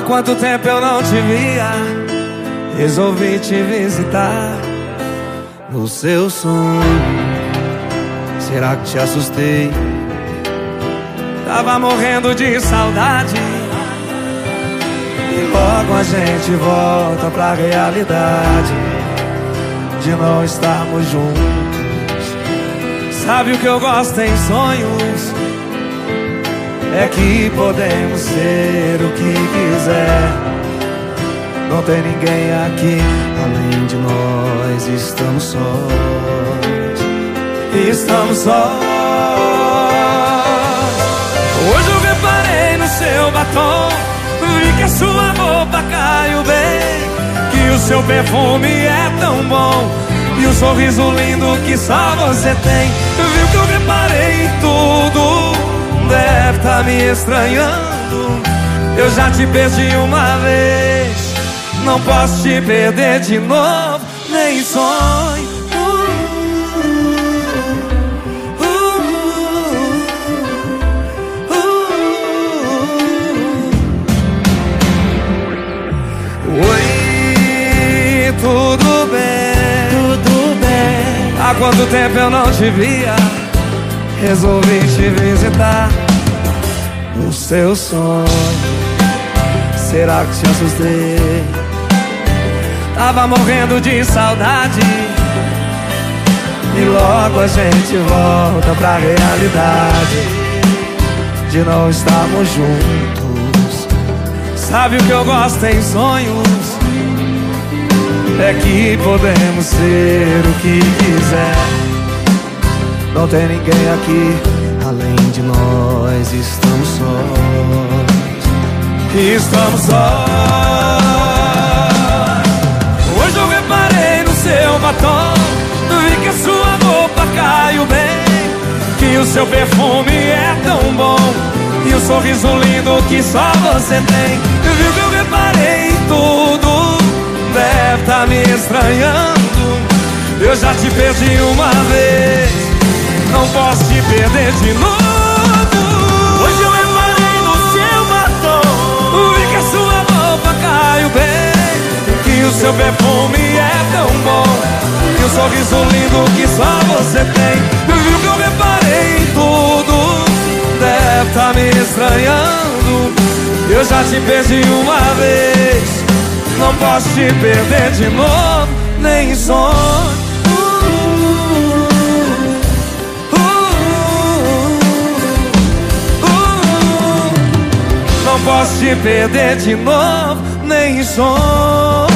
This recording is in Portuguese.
quanto tempo eu não te via, resolvi te visitar no seu sonho. Será que te assustei? Tava morrendo de saudade. E logo a gente volta pra realidade de não estarmos juntos. Sabe o que eu gosto em sonhos? É que podemos ser o que quiser. Não tem ninguém aqui além de nós. Estamos sós. Estamos sós. Hoje eu reparei no seu batom, vi que a sua roupa caiu bem, que o seu perfume é tão bom e o sorriso lindo que só você tem. Viu que eu reparei em tudo, deve tá me estranhando. Eu já te perdi uma vez, não posso te perder de novo, nem sonho. Oi, tudo bem? Tudo bem. Há quanto tempo eu não te via, resolvi te visitar no seu sonho. Será que te assustei? Tava morrendo de saudade. E logo a gente volta pra realidade de não estarmos juntos. Sabe o que eu gosto em sonhos? É que podemos ser o que quiser. Não tem ninguém aqui além de nós. Estamos sós. Estamos sós. Hoje eu reparei no seu batom, vi que a sua roupa caiu bem, que o seu perfume é tão bom e o sorriso lindo que só você tem. Viu que eu reparei em tudo, deve tá me estranhando. Eu já te perdi uma vez, não posso te perder de novo. Hoje eu reparei no seu batom, vi que a sua roupa caiu bem, que o seu perfume é tão bom e o sorriso lindo que só você tem. Viu que eu reparei em tudo, deve tá me estranhando. Eu já te perdi uma vez, não posso te perder de novo, nem sonho. Não posso te perder de novo, nem sonho.